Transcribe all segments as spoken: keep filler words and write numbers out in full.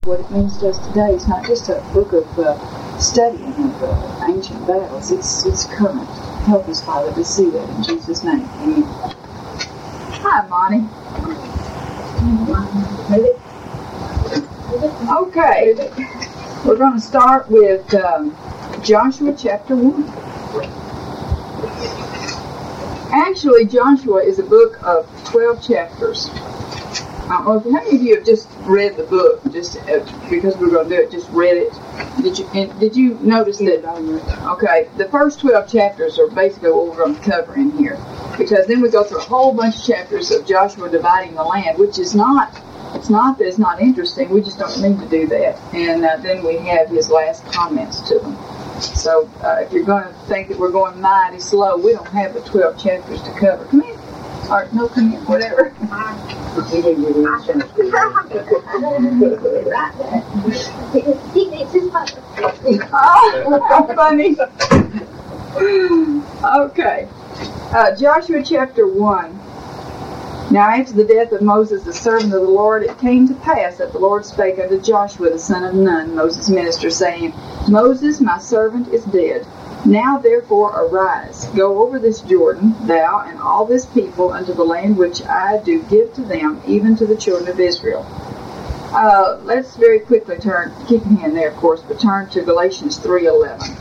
What it means to us today is not just a book of uh, studying of uh, ancient battles. It's it's current. Help us, Father, to see that in Jesus' name. Amen. Hi, Monty. Okay, we're going to start with um, Joshua chapter one. Actually, Joshua is a book of twelve chapters. Um, how many of you have just read the book, just uh, because we're going to do it, just read it? Did you and did you notice that? Okay, the first twelve chapters are basically what we're going to cover in here, because then we go through a whole bunch of chapters of Joshua dividing the land, which is not, it's not that it's not interesting, we just don't need to do that. And uh, then we have his last comments to them. So uh, if you're going to think that we're going mighty slow, we don't have the twelve chapters to cover. Come in. Or no, come here, whatever. Oh, how funny. Okay. Uh, Joshua chapter one. Now after the death of Moses, the servant of the Lord, it came to pass that the Lord spake unto Joshua the son of Nun, Moses' minister, saying, Moses, my servant, is dead. Now therefore arise, go over this Jordan, thou and all this people, unto the land which I do give to them, even to the children of Israel. Uh, let's very quickly turn, keep your hand there of course, but turn to Galatians three eleven.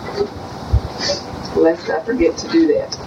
Lest I forget to do that.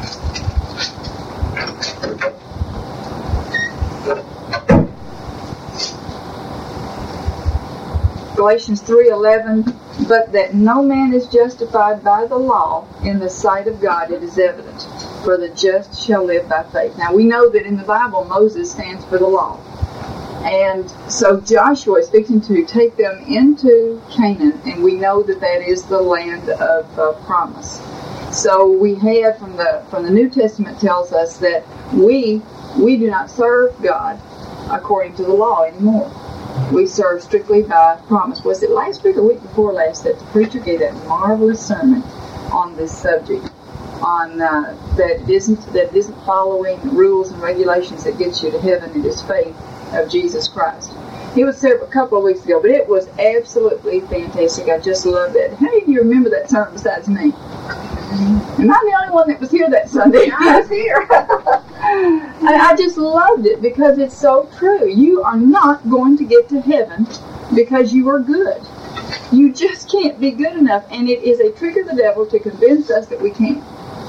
Galatians three eleven, but that no man is justified by the law in the sight of God, it is evident, for the just shall live by faith. Now we know that in the Bible Moses stands for the law. And so Joshua is fixing to take them into Canaan, and we know that that is the land of uh, promise. So we have from the from the New Testament tells us that we we do not serve God according to the law anymore. We serve strictly by promise. Was it last week or week before last that the preacher gave that marvelous sermon on this subject? On uh, that it isn't that it isn't following rules and regulations that gets you to heaven. It is faith of Jesus Christ. He was there a couple of weeks ago, but it was absolutely fantastic. I just loved it. How many of you remember that sermon besides me? Am I the only one that was here that Sunday? I was here. I just loved it because it's so true. You are not going to get to heaven because you are good. You just can't be good enough, and it is a trick of the devil to convince us that we can't.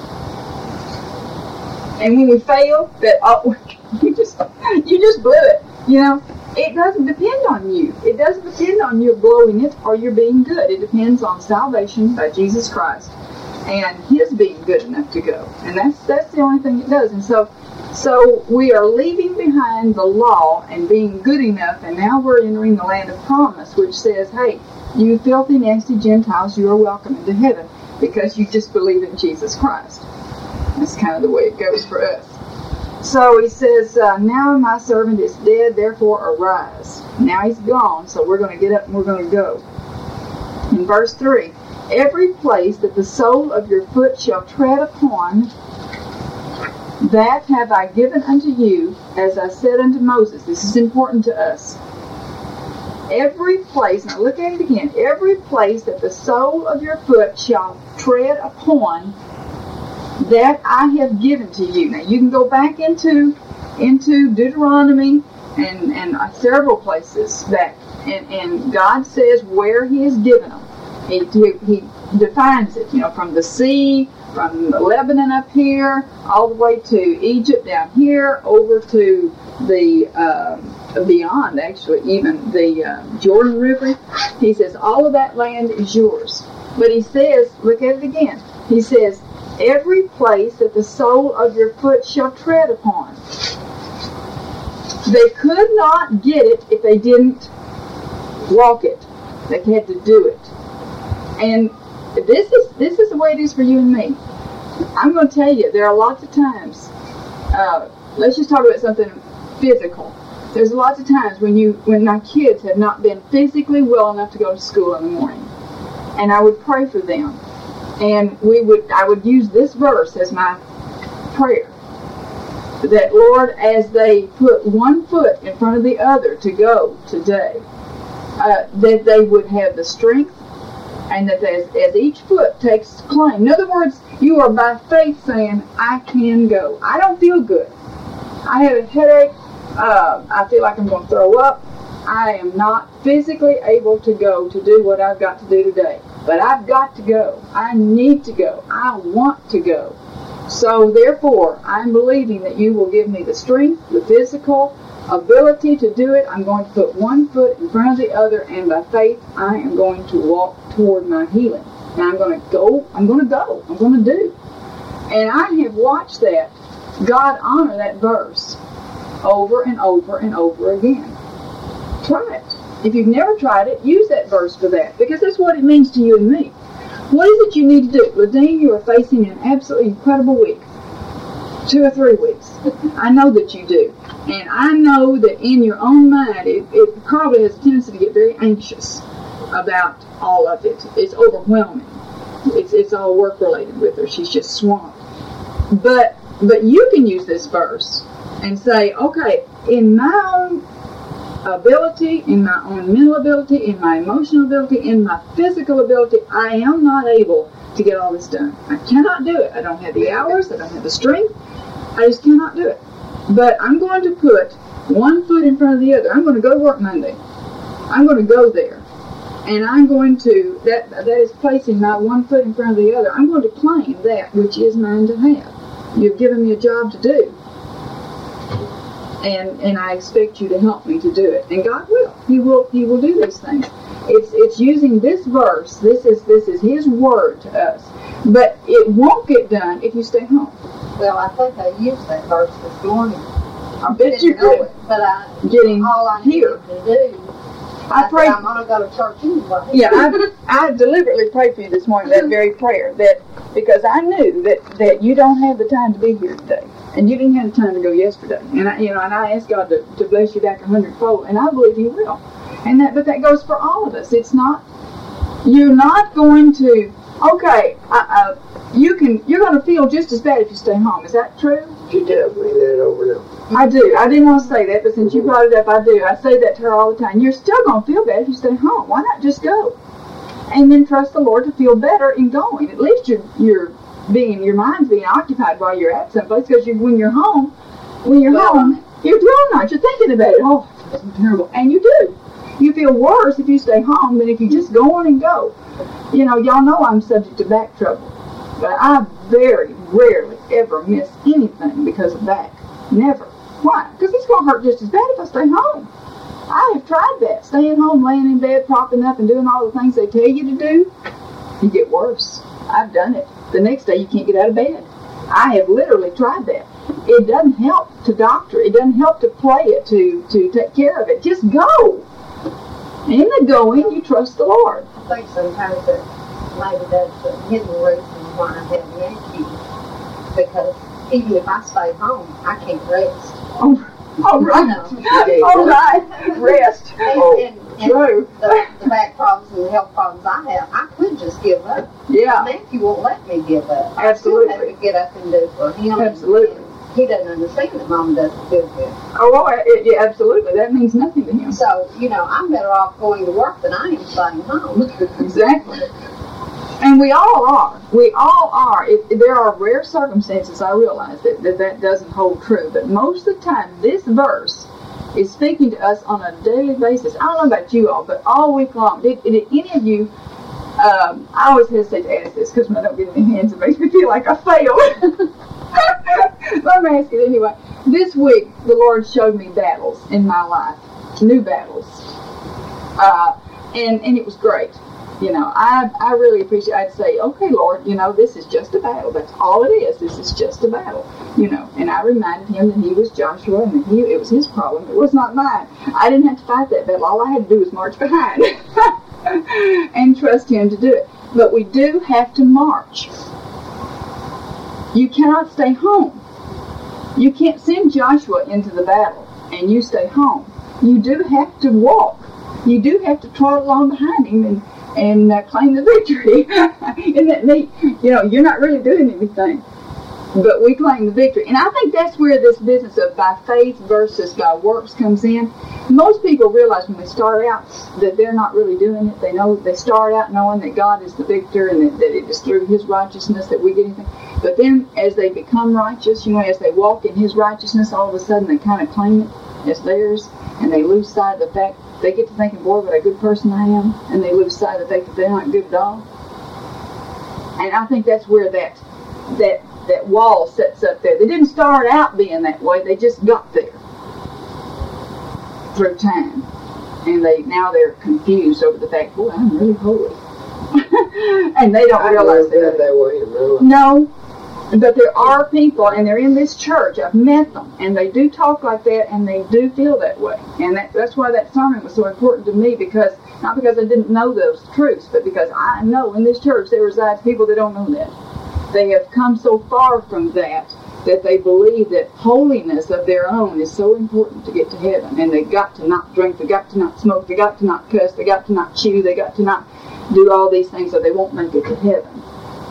And when we fail, that oh, you just you just blew it. You know, it doesn't depend on you. It doesn't depend on you blowing it or you being good. It depends on salvation by Jesus Christ and His being good enough to go. And that's that's the only thing it does. And so. So we are leaving behind the law and being good enough, and now we're entering the land of promise, which says, hey, you filthy, nasty Gentiles, you are welcome into heaven because you just believe in Jesus Christ. That's kind of the way it goes for us. So he says, uh, now my servant is dead, therefore arise. Now he's gone, so we're going to get up and we're going to go. In verse three, every place that the sole of your foot shall tread upon, that have I given unto you, as I said unto Moses. This is important to us. Every place, now look at it again, every place that the sole of your foot shall tread upon, that I have given to you. Now you can go back into into Deuteronomy and, and several places back, and, and God says where He has given them. He, he, he defines it, you know, from the sea, from Lebanon up here, all the way to Egypt down here, over to the, um, beyond actually, even the uh, Jordan River. He says all of that land is yours. But he says, look at it again, he says, every place that the sole of your foot shall tread upon. They could not get it if they didn't walk it. They had to do it. And this is this is the way it is for you and me. I'm going to tell you, there are lots of times, uh, let's just talk about something physical. There's lots of times when you when my kids have not been physically well enough to go to school in the morning. And I would pray for them. And we would I would use this verse as my prayer. That, Lord, as they put one foot in front of the other to go today, uh, that they would have the strength, and that as, as each foot takes claim. In other words, you are by faith saying, I can go. I don't feel good. I have a headache. Uh, I feel like I'm going to throw up. I am not physically able to go to do what I've got to do today. But I've got to go. I need to go. I want to go. So therefore, I'm believing that you will give me the strength, the physical ability to do it. I'm going to put one foot in front of the other, and by faith, I am going to walk toward my healing. And I'm going to go. I'm going to go. I'm going to do. And I have watched that, God honor that verse over and over and over again. Try it. If you've never tried it, use that verse for that, because that's what it means to you and me. What is it you need to do? Ladine, you are facing an absolutely incredible week. Two or three weeks. I know that you do. And I know that in your own mind, it, it probably has a tendency to get very anxious about all of it. It's overwhelming. It's, it's all work-related with her. She's just swamped. But, but you can use this verse and say, okay, in my own ability, in my own mental ability, in my emotional ability, in my physical ability, I am not able to get all this done. I cannot do it. I don't have the hours. I don't have the strength. I just cannot do it. But I'm going to put one foot in front of the other. I'm going to go to work Monday. I'm going to go there. And I'm going to, that that is placing my one foot in front of the other. I'm going to claim that which is mine to have. You've given me a job to do. And and I expect you to help me to do it. And God will. He will He will do these things. It's it's using this verse. This is this is His word to us. But it won't get done if you stay home. Well, I think I used that verse this morning. I bet you know did. it, but I Getting all I here. needed to do. I, I prayed. I'm going to go to church anyway. Yeah, I, I deliberately prayed for you this morning, that very prayer, that because I knew that, that you don't have the time to be here today, and you didn't have the time to go yesterday, and I, you know, and I asked God to, to bless you back a hundredfold, and I believe He will. And that, but that goes for all of us. It's not. You're not going to. Okay, uh, uh, you can. You're going to feel just as bad if you stay home. Is that true? She tells me that over now. I do. I didn't want to say that, but since you brought it up, I do. I say that to her all the time. You're still going to feel bad if you stay home. Why not just go? And then trust the Lord to feel better in going. At least you're, you're being, your mind's being occupied while you're at someplace, because you, when you're home, when you're well, home, you're dwelling on it. You're thinking about it. Oh, that's terrible. And you do. You feel worse if you stay home than if you just go on and go. You know, y'all know I'm subject to back trouble. But I very rarely ever miss anything because of back. Never. Why? Because it's going to hurt just as bad if I stay home. I have tried that. Staying home, laying in bed, propping up, and doing all the things they tell you to do. You get worse. I've done it. The next day you can't get out of bed. I have literally tried that. It doesn't help to doctor. It doesn't help to play it, to, to take care of it. Just go. In the going, you trust the Lord. I think sometimes that maybe that's the hidden reason why I have Yankees. Because even if I stay home, I can't rest. Oh, all right. All right. Rest. And, Oh, and, and true. The, the back problems and the health problems I have, I could just give up. Yeah. Matthew won't let me give up. Absolutely. I still have to get up and do for him. Absolutely. And he doesn't understand that Mom doesn't feel good. Oh, well, it, yeah, absolutely. That means nothing to him. So, you know, I'm better off going to work than I am staying home. Exactly. And we all are. We all are. It, there are rare circumstances, I realize, that, that that doesn't hold true. But most of the time, this verse is speaking to us on a daily basis. I don't know about you all, but all week long. Did, did any of you, um, I always hesitate to ask this because when I don't get any hands, it makes me feel like I failed. Let me ask it anyway. This week, the Lord showed me battles in my life. New battles. Uh, and, and it was great. You know, I I really appreciate, I'd say, okay, Lord, you know, this is just a battle. That's all it is. This is just a battle. You know, and I reminded him that he was Joshua and that he, it was his problem. It was not mine. I didn't have to fight that battle. All I had to do was march behind and trust him to do it. But we do have to march. You cannot stay home. You can't send Joshua into the battle and you stay home. You do have to walk. You do have to trot along behind him and and uh, claim the victory. Isn't that neat? You know, you're not really doing anything. but we claim the victory. And I think that's where this business of by faith versus by works comes in. Most people realize when they start out that they're not really doing it. They know they start out knowing that God is the victor and that, that it is through His righteousness that we get anything. But then as they become righteous, you know, as they walk in His righteousness, all of a sudden they kind of claim it as theirs, and they lose sight of the fact. They get to thinking, boy, what a good person I am, and they lose sight of the fact that they're not good at all. And I think that's where that that that wall sets up there. They didn't start out being that way. They just got there through time. And they now they're confused over the fact, boy, I'm really holy. And they don't I realize that. that that way in real life. No. But there are people, and they're in this church. I've met them, and they do talk like that, and they do feel that way. And that, that's why that sermon was so important to me, because not because I didn't know those truths, but because I know in this church there resides people that don't know that. They have come so far from that that they believe that holiness of their own is so important to get to heaven, and they got to not drink, they got to not smoke, they got to not cuss, they got to not chew, they got to not do all these things, so they won't make it to heaven.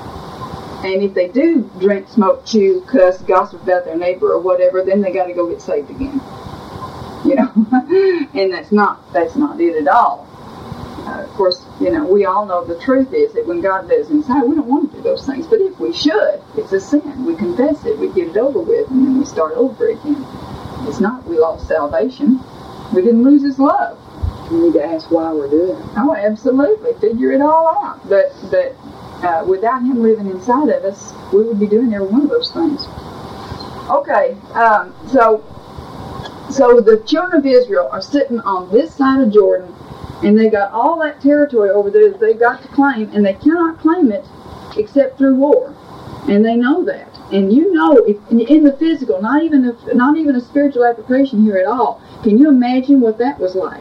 And if they do drink, smoke, chew, cuss, gossip about their neighbor or whatever, then they got to go get saved again. You know, and that's not that's not it at all. Uh, of course, you know, we all know the truth is that when God lives inside, we don't want to do those things. But if we should, it's a sin. We confess it, we get it over with, and then we start over again. It's not we lost salvation. We didn't lose His love. We need to ask why we're doing it. Oh, absolutely. Figure it all out. But but. Uh, without Him living inside of us, we would be doing every one of those things. Okay, um, so so the children of Israel are sitting on this side of Jordan, and they got all that territory over there that they've got to claim, and they cannot claim it except through war, and they know that. And you know, if, in the physical, not even a, not even a spiritual application here at all. Can you imagine what that was like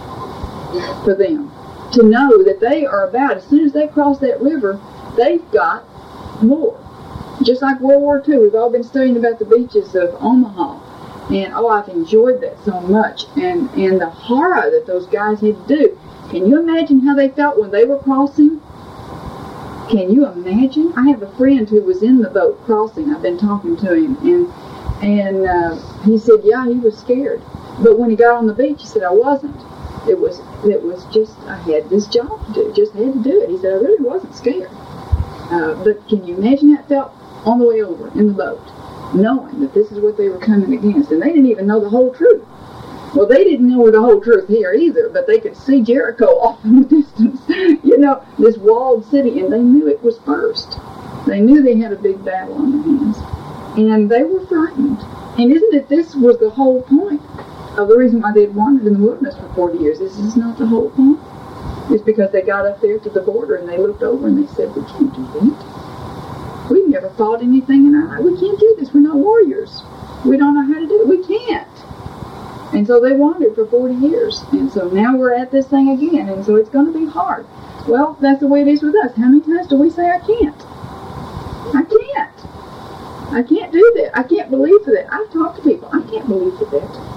for them? To know that they are about, as soon as they cross that river, they've got more. Just like World War Two, we've all been studying about the beaches of Omaha. And, oh, I've enjoyed that so much. And, and the horror that those guys had to do. Can you imagine how they felt when they were crossing? Can you imagine? I have a friend who was in the boat crossing. I've been talking to him. And, and uh, he said, yeah, he was scared. But when he got on the beach, he said, I wasn't. It was it was just, I had this job to do, just had to do it. He said, I really wasn't scared. Uh, but can you imagine how it felt on the way over in the boat, knowing that this is what they were coming against? And they didn't even know the whole truth. Well, they didn't know the whole truth here either, but they could see Jericho off in the distance, you know, this walled city, and they knew it was first. They knew they had a big battle on their hands, and they were frightened. And isn't it this was the whole point of the reason why they'd wandered in the wilderness for forty years? This is not the whole point. It's because they got up there to the border and they looked over and they said, we can't do that. We've never fought anything in our life. We can't do this. We're not warriors. We don't know how to do it. We can't. And so they wandered for forty years. And so now we're at this thing again. And so it's going to be hard. Well, that's the way it is with us. How many times do we say, I can't? I can't. I can't do that. I can't believe for that. I've talked to people. I can't believe for that.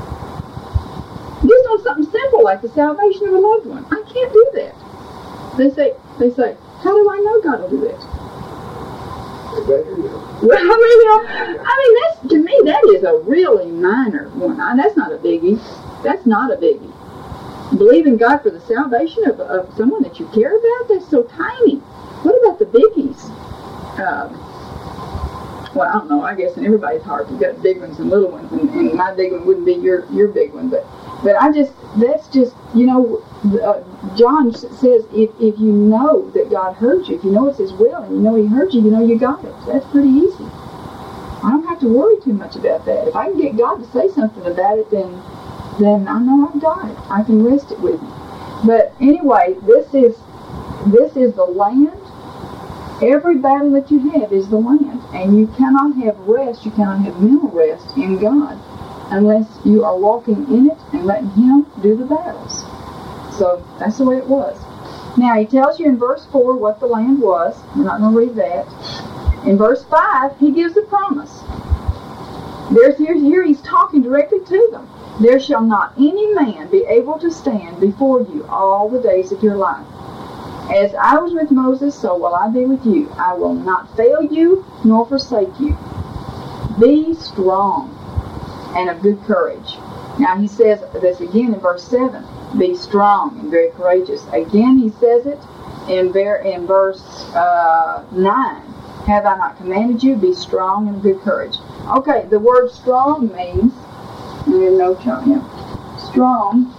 Just on something simple like the salvation of a loved one. I can't do that. They say, they say, how do I know God will do that? You better know. Well, I mean, you know, I mean, that's, to me, that is a really minor one. I, that's not a biggie. That's not a biggie. Believe in God for the salvation of, of someone that you care about? That's so tiny. What about the biggies? Um, well, I don't know. I guess in everybody's heart, you've got big ones and little ones, and, and my big one wouldn't be your, your big one, but But I just, that's just, you know, uh, John says if, if you know that God heard you, if you know it's His will, and you know He heard you, you know you got it. That's pretty easy. I don't have to worry too much about that. If I can get God to say something about it, then then I know I've got it. I can rest it with Him. But anyway, this is, this is the land. Every battle that you have is the land. And you cannot have rest, you cannot have mental rest in God unless you are walking in it and letting Him do the battles. So that's the way it was. Now He tells you in verse four what the land was. We're not going to read that. In verse five, He gives a promise. There's here, here He's talking directly to them. There shall not any man be able to stand before you all the days of your life. As I was with Moses, so will I be with you. I will not fail you nor forsake you. Be strong and of good courage. Now he says this again in verse seven. Be strong and very courageous. Again he says it in, ver- in verse uh, nine. Have I not commanded you? Be strong and of good courage. Okay, the word strong means, I have no chart here. Strong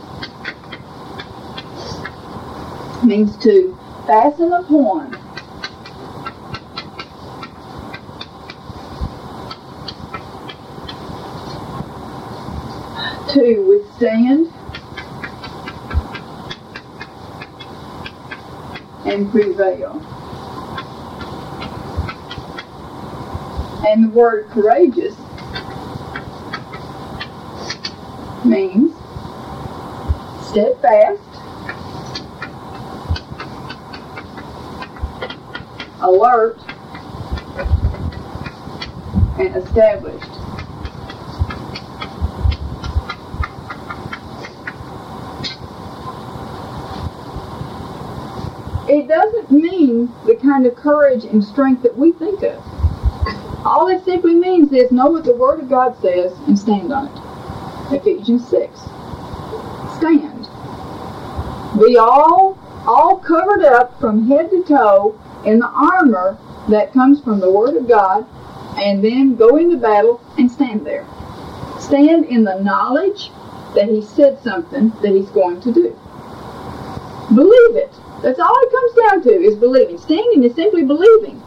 means to fasten upon, to withstand and prevail. And the word courageous means steadfast, alert, and established. It doesn't mean the kind of courage and strength that we think of. All it simply means is know what the Word of God says and stand on it. Ephesians six. Stand. Be all, all covered up from head to toe in the armor that comes from the Word of God, and then go into battle and stand there. Stand in the knowledge that He said something that He's going to do. Believe it. That's all it comes down to, is believing. Standing is simply believing.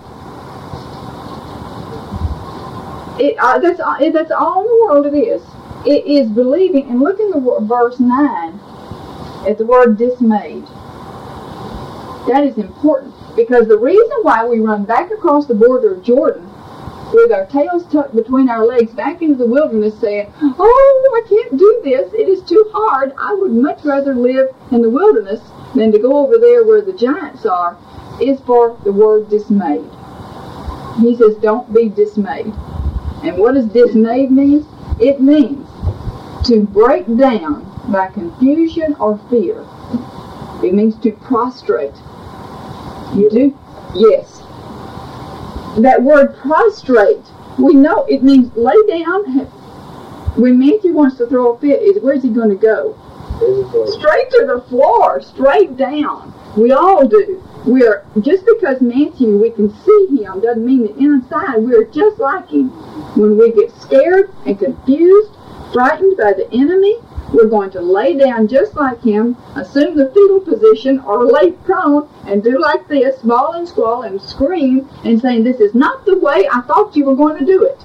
It, uh, that's, uh, it, that's all in the world it is. It is believing. And look in the word, verse nine at the word dismayed. That is important, because the reason why we run back across the border of Jordan with our tails tucked between our legs back into the wilderness saying, oh, I can't do this, it is too hard, I would much rather live in the wilderness than to go over there where the giants are, is for the word dismayed. He says, don't be dismayed. And what does dismayed mean? It means to break down by confusion or fear. It means to prostrate. You do? Yes. That word prostrate, we know it means lay down. When Matthew wants to throw a fit, is where's he going to go? Straight to the floor, straight down. We all do. We are, just because Matthew, we can see him, doesn't mean that inside we are just like him. When we get scared and confused, frightened by the enemy, we're going to lay down just like him, assume the fetal position, or lay prone and do like this, bawl and squall and scream, and saying, this is not the way I thought you were going to do it.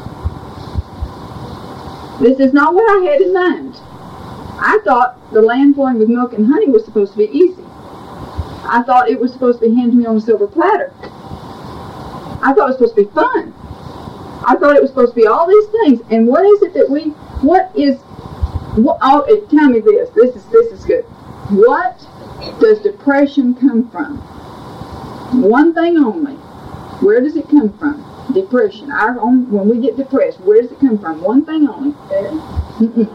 This is not what I had in mind. I thought the land flowing with milk and honey was supposed to be easy. I thought it was supposed to be handed to me on a silver platter. I thought it was supposed to be fun. I thought it was supposed to be all these things. And what is it that we, what is, what, oh, tell me this, this is, this is good. What does depression come from? One thing only. Where does it come from? Depression. Our own, when we get depressed, where does it come from? One thing only. Mm-mm.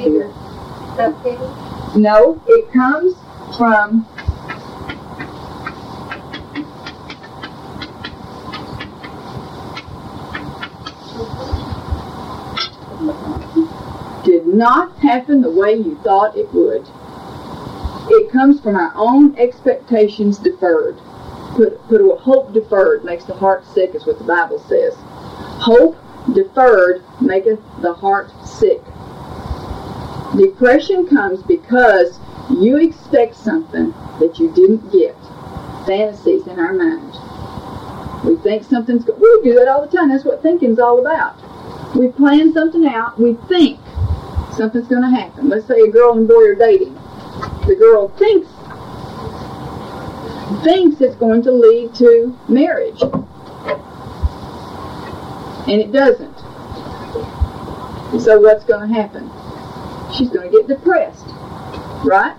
No, it comes from did not happen the way you thought it would. It comes from our own expectations deferred. Put, put a hope deferred makes the heart sick, is what the Bible says. Hope deferred maketh the heart sick. Depression comes because you expect something that you didn't get. Fantasies in our mind. We think something's good. We do that all the time. That's what thinking's all about. We plan something out. We think something's going to happen. Let's say a girl and boy are dating. The girl thinks thinks it's going to lead to marriage. And it doesn't. So what's going to happen? She's going to get depressed. Right?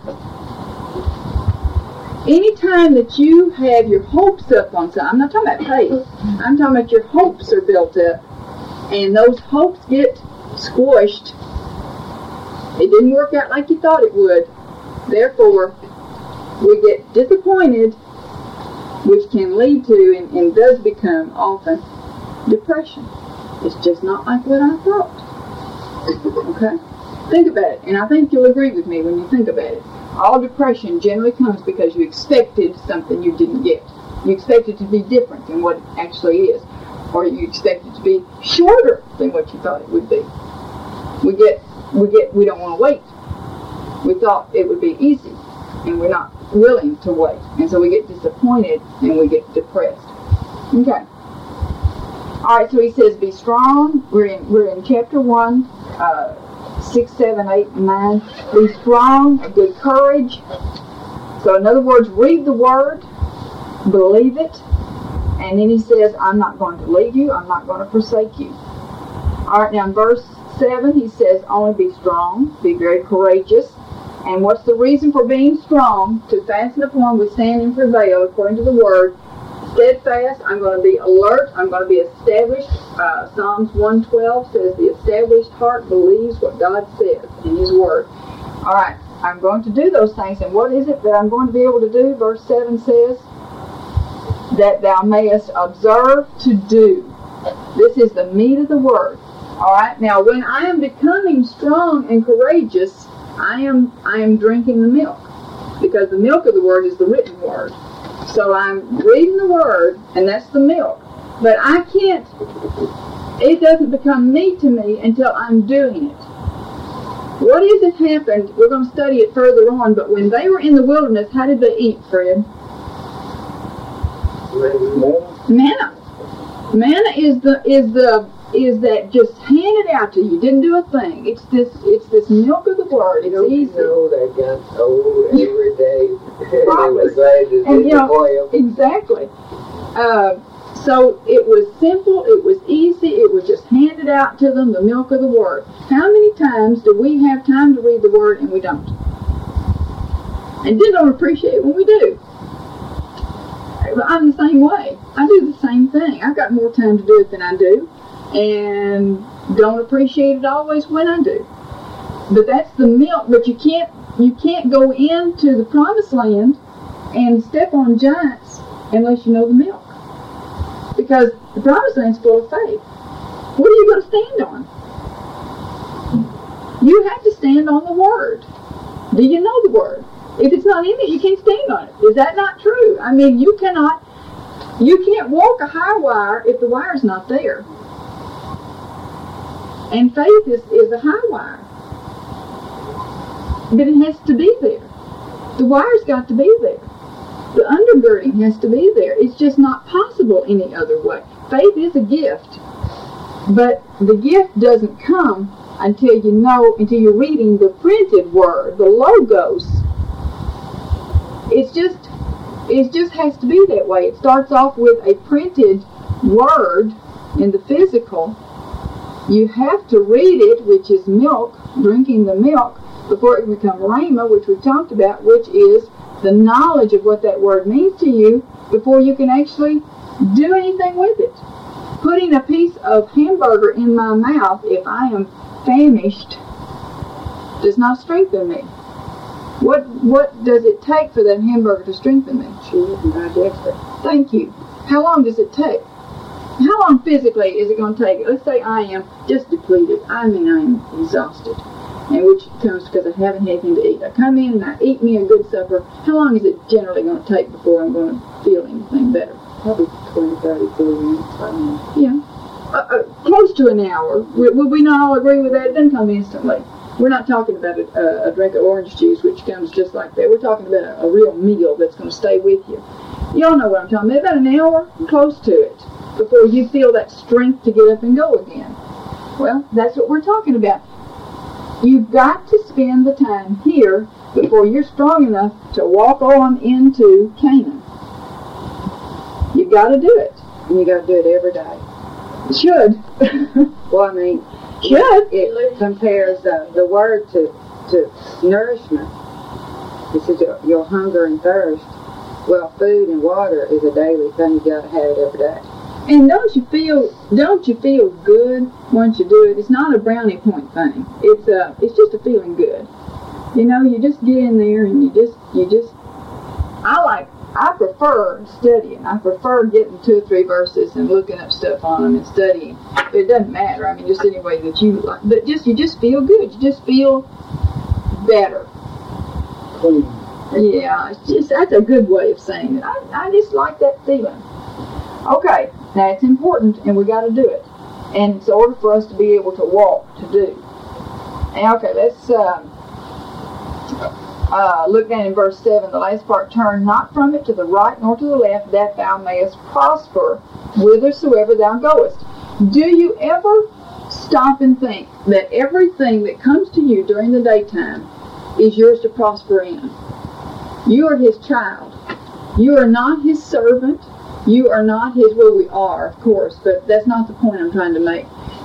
Anytime that you have your hopes up on something, I'm not talking about faith. I'm talking about your hopes are built up. And those hopes get squished. It didn't work out like you thought it would. Therefore, we get disappointed which can lead to and, and does become often depression. It's just not like what I thought. Okay? Think about it, and I think you'll agree with me when you think about it. All depression generally comes because you expected something you didn't get. You expect it to be different than what it actually is. Or you expect it to be shorter than what you thought it would be. We get, we get, we don't want to wait. We thought it would be easy, and we're not willing to wait. And so we get disappointed, and we get depressed. Okay. All right, so he says, be strong. We're in, we're in chapter one, uh, six, seven, eight, and nine. Be strong, of good courage. So in other words, read the word, believe it, and then he says, I'm not going to leave you, I'm not going to forsake you. All right, now in verse seven, he says, only be strong, be very courageous. And what's the reason for being strong? To fasten upon, withstand, and prevail, according to the word. Steadfast, I'm going to be alert, I'm going to be established. Uh, Psalms one twelve says, the established heart believes what God says in his word. All right, I'm going to do those things. And what is it that I'm going to be able to do? Verse seven says, that thou mayest observe to do. This is the meat of the word. All right, now when I am becoming strong and courageous, I am I am drinking the milk, because the milk of the word is the written word. So I'm reading the word, and that's the milk. But I can't, it doesn't become meat to me until I'm doing it. What is it happened? We're going to study it further on, but when they were in the wilderness, how did they eat, Fred? Manna. Manna is the is the is that just handed out to you. Didn't do a thing. It's this it's this milk of the word. It's Don't easy. You know that got old every day. Probably. They And you know, boil. exactly. Uh, so it was simple, it was easy, it was just handed out to them, the milk of the word. How many times do we have time to read the word and we don't? And then don't appreciate it when we do. I'm the same way. I do the same thing. I've got more time to do it than I do, and don't appreciate it always when I do. But that's the milk. But you can't you can't go into the promised land and step on giants unless you know the milk, because the promised land's full of faith. What are you going to stand on? You have to stand on the word. Do you know the word? If it's not in it, you can't stand on it. Is that not true? I mean, you cannot, you can't walk a high wire if the wire's not there. And faith is, is a high wire. But it has to be there. The wire's got to be there. The undergirding has to be there. It's just not possible any other way. Faith is a gift. But the gift doesn't come until you know, until you're reading the printed word, the logos. It's just, it just has to be that way. It starts off with a printed word in the physical. You have to read it, which is milk, drinking the milk, before it can become rhema, which we've talked about, which is the knowledge of what that word means to you before you can actually do anything with it. Putting a piece of hamburger in my mouth, if I am famished, does not strengthen me. What what does it take for that hamburger to strengthen me? Chew it and digest it. Thank you. How long does it take? How long physically is it going to take? Let's say I am just depleted. I mean, I am exhausted. And which comes because I haven't had anything to eat. I come in and I eat me a good supper. How long is it generally going to take before I'm going to feel anything better? Probably twenty, thirty, forty minutes. I don't know. Yeah. Uh, uh, close to an hour. Would we not all agree with that? It doesn't come instantly. We're not talking about a, a, a drink of orange juice, which comes just like that. We're talking about a, a real meal that's going to stay with you. Y'all know what I'm talking about. About an hour, close to it, before you feel that strength to get up and go again. Well, that's what we're talking about. You've got to spend the time here before you're strong enough to walk on into Canaan. You've got to do it. And you got to do it every day. Should. Well, I mean, Should. it compares uh, the word to, to nourishment. It says your, your hunger and thirst. Well, food and water is a daily thing. You got to have it every day. And don't you feel don't you feel good once you do it? It's not a brownie point thing. It's uh it's just a feeling good. You know, you just get in there and you just you just I like I prefer studying. I prefer getting two or three verses and looking up stuff on them and studying. But it doesn't matter. I mean, just any way that you like. But just you just feel good. You just feel better. Clean. Yeah, it's just that's a good way of saying it. I, I just like that feeling. Okay, now it's important, and we got to do it. And it's in order for us to be able to walk, to do. And okay, let's uh, uh, look down in verse seven, the last part. Turn not from it to the right nor to the left, that thou mayest prosper whithersoever thou goest. Do you ever stop and think that everything that comes to you during the daytime is yours to prosper in? You are his child. You are not his servant. You are not his, well, we are, of course, but that's not the point I'm trying to make.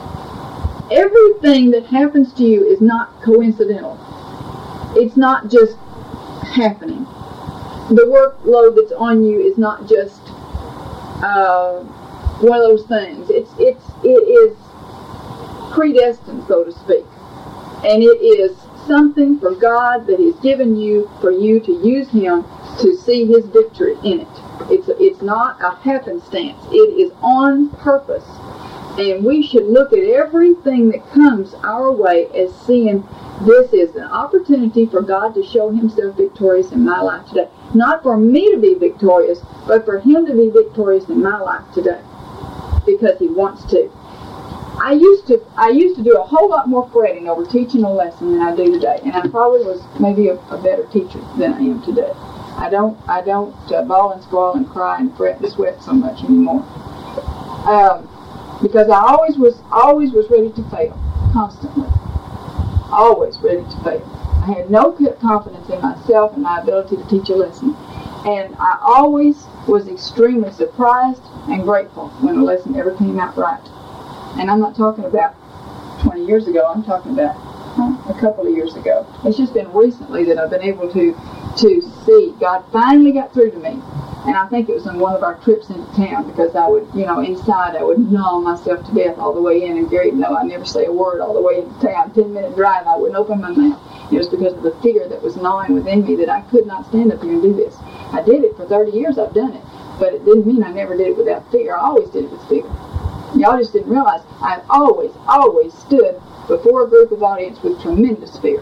Everything that happens to you is not coincidental. It's not just happening. The workload that's on you is not just uh, one of those things. It's, it's, it is predestined, so to speak. And it is something for God that He's given you for you to use Him to see His victory in it. It's it's not a happenstance. It is on purpose. And we should look at everything that comes our way as seeing this is an opportunity for God to show Himself victorious in my life today. Not for me to be victorious, but for Him to be victorious in my life today. Because He wants to. I used to I used to do a whole lot more fretting over teaching a lesson than I do today, and I probably was maybe a, a better teacher than I am today. I don't I don't uh, bawl and squall and cry and fret and sweat so much anymore, um, because I always was always was ready to fail, constantly, always ready to fail. I had no confidence in myself and my ability to teach a lesson, and I always was extremely surprised and grateful when a lesson ever came out right. And I'm not talking about twenty years ago, I'm talking about huh, a couple of years ago. It's just been recently that I've been able to, to see God finally got through to me. And I think it was on one of our trips into town, because I would, you know, inside I would gnaw myself to death all the way in. And Gary, no, I never say a word all the way into town. Ten minute drive, I wouldn't open my mouth. It was because of the fear that was gnawing within me that I could not stand up here and do this. I did it for thirty years, I've done it. But it didn't mean I never did it without fear. I always did it with fear. Y'all just didn't realize I've always, always stood before a group of audience with tremendous fear.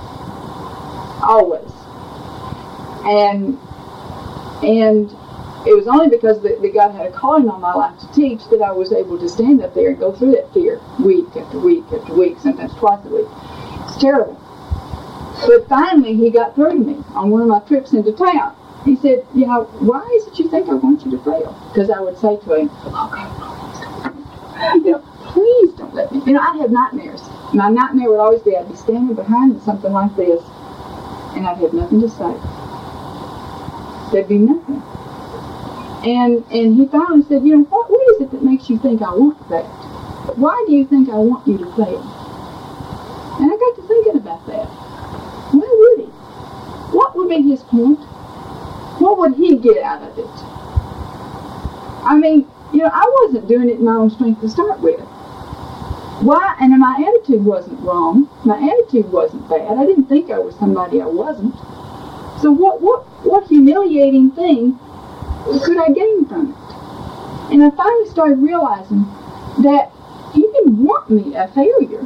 Always. And and it was only because the, the God had a calling on my life to teach that I was able to stand up there and go through that fear week after week after week, sometimes twice a week. It's terrible. But finally he got through to me on one of my trips into town. He said, you know, why is it you think I want you to fail? Because I would say to him, oh God, you know, please don't let me. You know, I'd have nightmares. My nightmare would always be I'd be standing behind something like this, and I'd have nothing to say. There'd be nothing. And and he finally said, you know, what, what is it that makes you think I want that? Why do you think I want you to fail? And I got to thinking about that. Why would he? What would be his point? What would he get out of it? I mean, you know, I wasn't doing it in my own strength to start with. Why? And my attitude wasn't wrong. My attitude wasn't bad. I didn't think I was somebody I wasn't. So what, what, what humiliating thing could I gain from it? And I finally started realizing that he didn't want me a failure.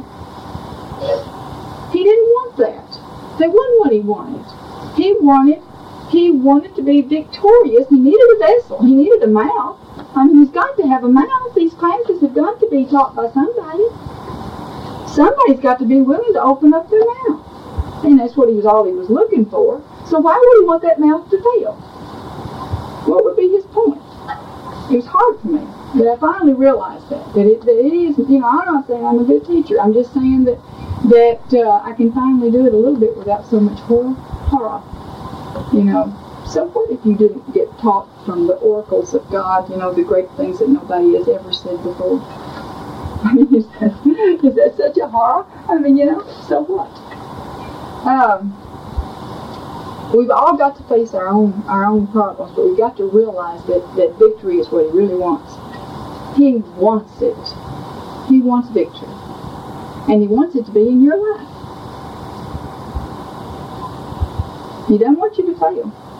He didn't want that. That wasn't what he wanted. He wanted, he wanted to be victorious. He needed a vessel. He needed a mouth. I mean, he's got to have a mouth. These classes have got to be taught by somebody. Somebody's got to be willing to open up their mouth. And that's what he was all he was looking for. So why would he want that mouth to fail? What would be his point? It was hard for me. But I finally realized that. That it, that it is, you know, I'm not saying I'm a good teacher. I'm just saying that that uh, I can finally do it a little bit without so much horror. horror. You know, so what if you didn't get taught from the oracles of God, you know, the great things that nobody has ever said before? I mean, is that, is that such a horror? I mean, you know, so what? Um, we've all got to face our own our own problems, but we've got to realize that, that victory is what he really wants. He wants it. He wants victory. And he wants it to be in your life. He doesn't want you to fail.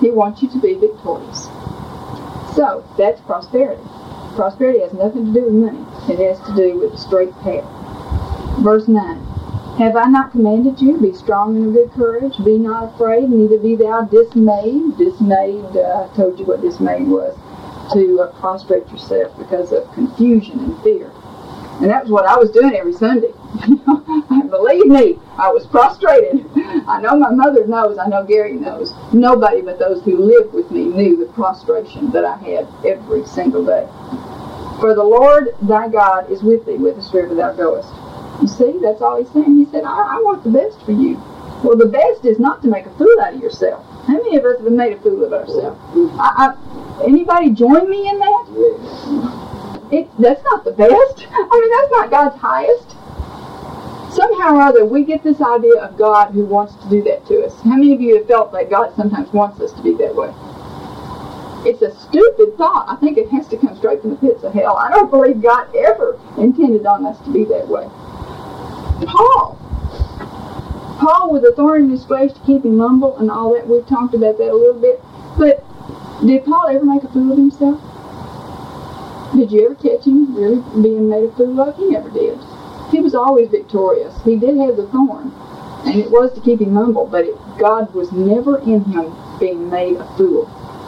He wants you to be victorious. So, that's prosperity. Prosperity has nothing to do with money. It has to do with the straight path. Verse nine. Have I not commanded you? Be strong and of good courage. Be not afraid, neither be thou dismayed. Dismayed, uh, I told you what dismayed was. To uh, prostrate yourself because of confusion and fear. And that was what I was doing every Sunday. Believe me, I was prostrated. I know my mother knows. I know Gary knows. Nobody but those who lived with me knew the prostration that I had every single day. For the Lord thy God is with thee whithersoever thou goest. You see, that's all he's saying. He said, I, I want the best for you. Well, the best is not to make a fool out of yourself. How many of us have made a fool of ourselves? I, I, anybody join me in that? It, that's not the best. I mean, that's not God's highest. Somehow or other, we get this idea of God who wants to do that to us. How many of you have felt that God sometimes wants us to be that way? It's a stupid thought. I think it has to come straight from the pits of hell. I don't believe God ever intended on us to be that way. Paul. Paul with a thorn in his flesh to keep him humble and all that. We've talked about that a little bit. But did Paul ever make a fool of himself? Did you ever catch him really being made a fool of? He never did. He was always victorious. He did have the thorn, and it was to keep him humble, but it, God was never in him being made a fool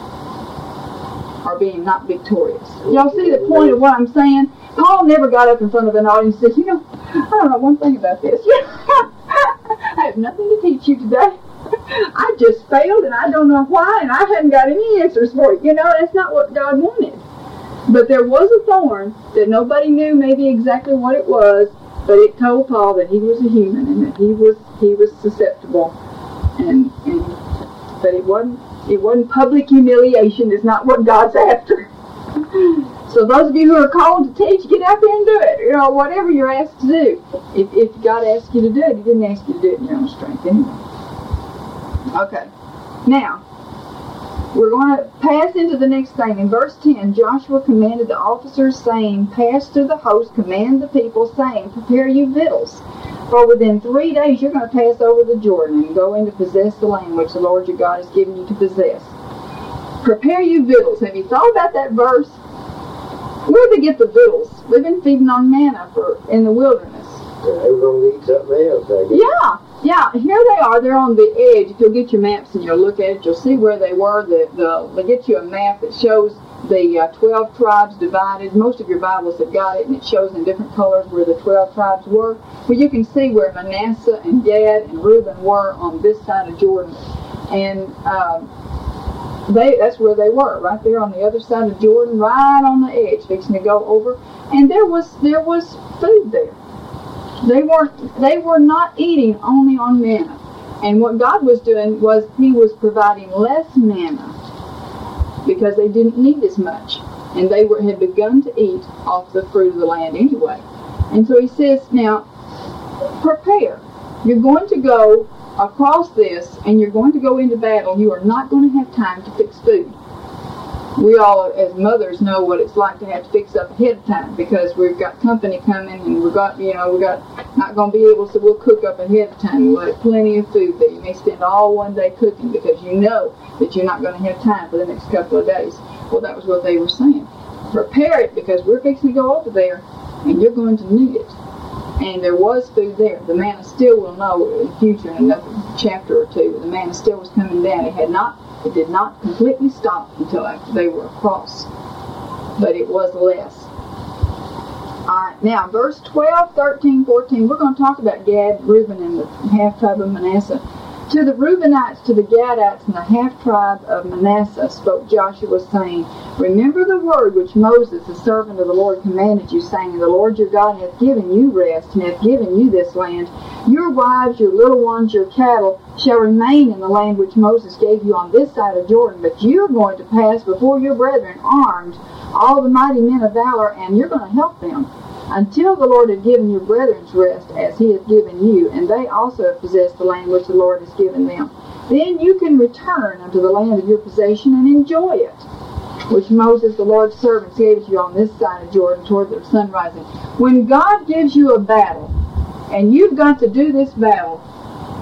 or being not victorious. Y'all see the point of what I'm saying? Paul never got up in front of an audience and said, you know, I don't know one thing about this. I have nothing to teach you today. I just failed, and I don't know why, and I haven't got any answers for it. You know, that's not what God wanted. But there was a thorn that nobody knew maybe exactly what it was, but it told Paul that he was a human and that he was he was susceptible, and and but it wasn't it wasn't public humiliation. Is not what God's after. So those of you who are called to teach, get out there and do it. You know, whatever you're asked to do. If if God asked you to do it, He didn't ask you to do it in your own strength anyway. Okay, now. We're going to pass into the next thing. In verse ten, Joshua commanded the officers, saying, pass through the host, command the people, saying, prepare you victuals. For within three days you're going to pass over the Jordan and go in to possess the land which the Lord your God has given you to possess. Prepare you victuals. Have you thought about that verse? Where did they get the victuals? They've been feeding on manna for in the wilderness. And they were going to eat something else, I guess. Yeah. Yeah, here they are. They're on the edge. If you'll get your maps and you'll look at it, you'll see where they were. The, the, they get you a map that shows the uh, twelve tribes divided. Most of your Bibles have got it, and it shows in different colors where the twelve tribes were. Well, you can see where Manasseh and Gad and Reuben were on this side of Jordan. And um, they that's where they were, right there on the other side of Jordan, right on the edge, fixing to go over. And there was there was food there. They weren't. They were not eating only on manna, and what God was doing was He was providing less manna because they didn't need as much, and they were had begun to eat off the fruit of the land anyway. And so He says, "Now, prepare. You're going to go across this, and you're going to go into battle. You are not going to have time to fix food." We all, as mothers, know what it's like to have to fix up ahead of time because we've got company coming and we've got, you know, we've got not going to be able to, so we'll cook up ahead of time. We'll have plenty of food that you may spend all one day cooking because you know that you're not going to have time for the next couple of days. Well, that was what they were saying. Prepare it because we're fixing to go over there and you're going to need it. And there was food there. The manna still will know in the future, in another chapter or two, the manna still was coming down. It had not It did not completely stop until after they were across, but it was less. All right, now verse twelve, thirteen, fourteen, we're going to talk about Gad, Reuben, and the half-tribe of Manasseh. To the Reubenites, to the Gadites, and the half-tribe of Manasseh spoke Joshua, saying, remember the word which Moses, the servant of the Lord, commanded you, saying, the Lord your God hath given you rest, and hath given you this land. Your wives, your little ones, your cattle shall remain in the land which Moses gave you on this side of Jordan, but you're going to pass before your brethren armed, all the mighty men of valor, and you're going to help them, until the Lord had given your brethren's rest, as he hath given you, and they also have possessed the land which the Lord has given them. Then you can return unto the land of your possession and enjoy it, which Moses, the Lord's servant, gave you on this side of Jordan toward the sun rising. When God gives you a battle, and you've got to do this battle,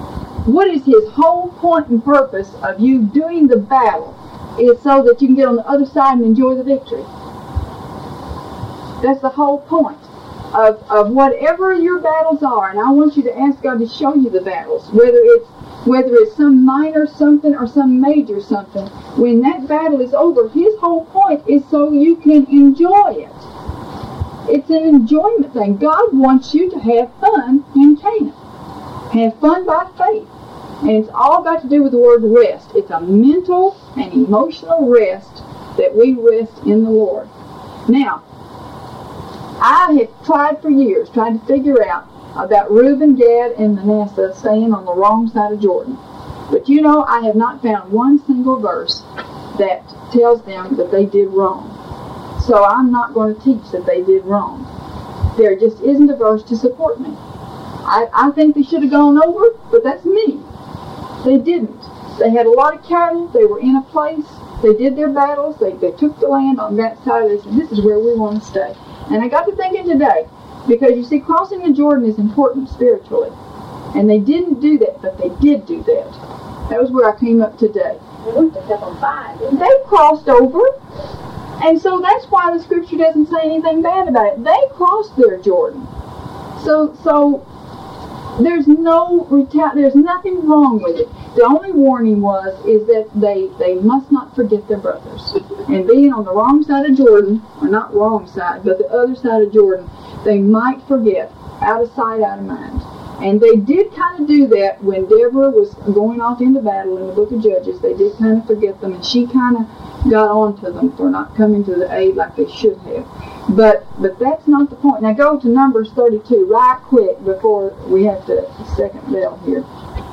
What is his whole point and purpose of you doing the battle is so that you can get on the other side and enjoy the victory. That's the whole point of, of whatever your battles are. And I want you to ask God to show you the battles, whether it's whether it's some minor something or some major something. When that battle is over, his whole point is so you can enjoy it. It's an enjoyment thing. God wants you to have fun in Canaan. Have fun by faith. And it's all got to do with the word rest. It's a mental and emotional rest that we rest in the Lord. Now, I have tried for years, tried to figure out about Reuben, Gad, and Manasseh staying on the wrong side of Jordan. But you know, I have not found one single verse that tells them that they did wrong. So I'm not going to teach that they did wrong. There just isn't a verse to support me. I, I think they should have gone over, but that's me. They didn't. They had a lot of cattle. They were in a place. They did their battles. They, they took the land on that side. They said, this is where we want to stay. And I got to thinking today, because you see, crossing the Jordan is important spiritually. And they didn't do that, but they did do that. That was where I came up today. They crossed over. And so that's why the scripture doesn't say anything bad about it. They crossed their Jordan. So, so there's no reta- there's nothing wrong with it. The only warning was is that they, they must not forget their brothers. And being on the wrong side of Jordan, or not wrong side, but the other side of Jordan, they might forget. Out of sight, out of mind. And they did kind of do that when Deborah was going off into battle in the book of Judges. They did kind of forget them, and she kind of got on to them for not coming to the aid like they should have. But but that's not the point. Now go to Numbers thirty-two right quick before we have to second bell here.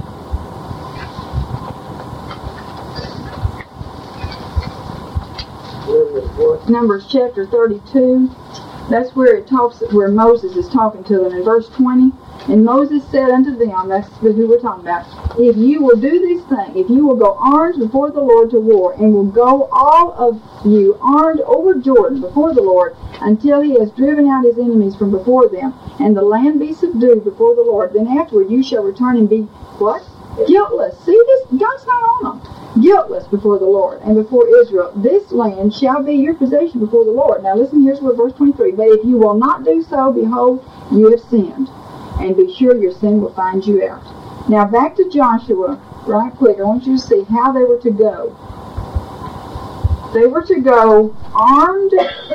Numbers chapter thirty-two. That's where it talks, where Moses is talking to them in verse twenty. And Moses said unto them, that's who we're talking about, if you will do this thing, if you will go armed before the Lord to war, and will go all of you armed over Jordan before the Lord, until he has driven out his enemies from before them, and the land be subdued before the Lord, then afterward you shall return and be, what? Guiltless. See, this, God's not on them. Guiltless before the Lord and before Israel. This land shall be your possession before the Lord. Now listen, here's what verse twenty-three. But if you will not do so, behold, you have sinned. And be sure your sin will find you out. Now back to Joshua, right quick. I want you to see how they were to go. They were to go armed,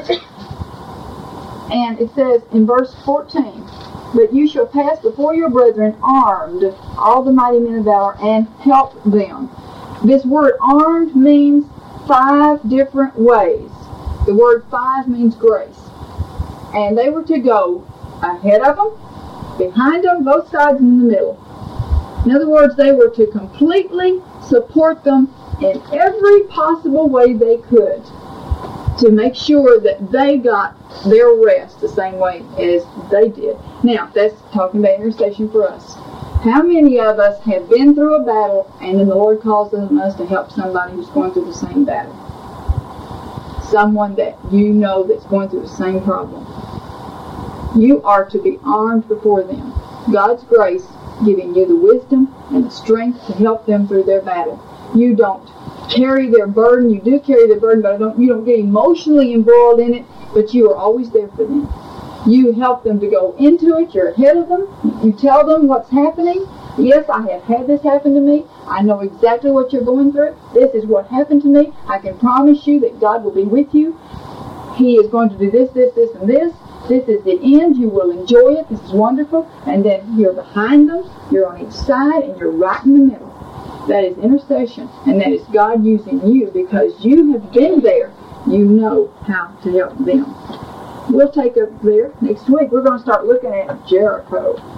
and it says in verse fourteen, but you shall pass before your brethren armed, all the mighty men of valor, and help them. This word armed means five different ways. The word five means grace. And they were to go ahead of them, behind them, both sides, and in the middle. In other words, they were to completely support them in every possible way they could to make sure that they got their rest the same way as they did. Now, that's talking about intercession for us. How many of us have been through a battle and then the Lord calls on us to help somebody who's going through the same battle? Someone that you know that's going through the same problem. You are to be armed before them. God's grace giving you the wisdom and the strength to help them through their battle. You don't carry their burden. You do carry their burden, but don't, you don't get emotionally embroiled in it, but you are always there for them. You help them to go into it. You're ahead of them. You tell them what's happening. Yes, I have had this happen to me. I know exactly what you're going through. This is what happened to me. I can promise you that God will be with you. He is going to do this, this, this, and this. This is the end. You will enjoy it. This is wonderful. And then you're behind them. You're on each side, and you're right in the middle. That is intercession, and that is God using you because you have been there. You know how to help them. We'll take up there next week. We're going to start looking at Jericho.